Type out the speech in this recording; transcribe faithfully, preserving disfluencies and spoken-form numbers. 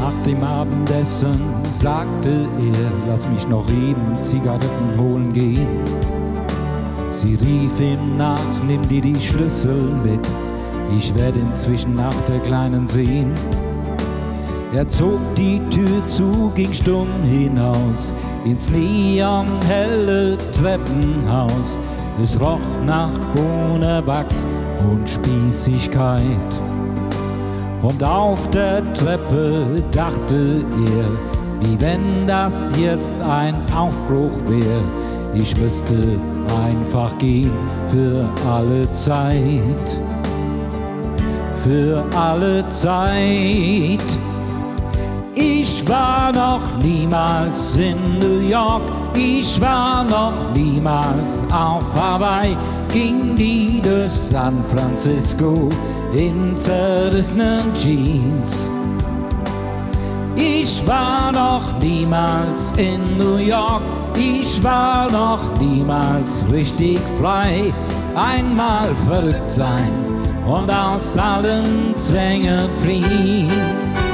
Nach dem Abendessen sagte er, lass mich noch eben Zigaretten holen gehen. Sie rief ihm nach, nimm dir die Schlüssel mit, ich werde inzwischen nach der Kleinen sehen. Er zog die Tür zu, ging stumm hinaus ins neonhelle Treppenhaus. Es roch nach Bohnenwachs und Spießigkeit. Und auf der Treppe dachte er, wie wenn das jetzt ein Aufbruch wär. Ich müsste einfach gehen für alle Zeit, für alle Zeit. Ich war noch niemals in New York, ich war noch niemals auf Hawaii, ging nie durch San Francisco in zerrissenen Jeans. Ich war noch niemals in New York, ich war noch niemals richtig frei. Einmal verrückt sein und aus allen Zwängen fliehen.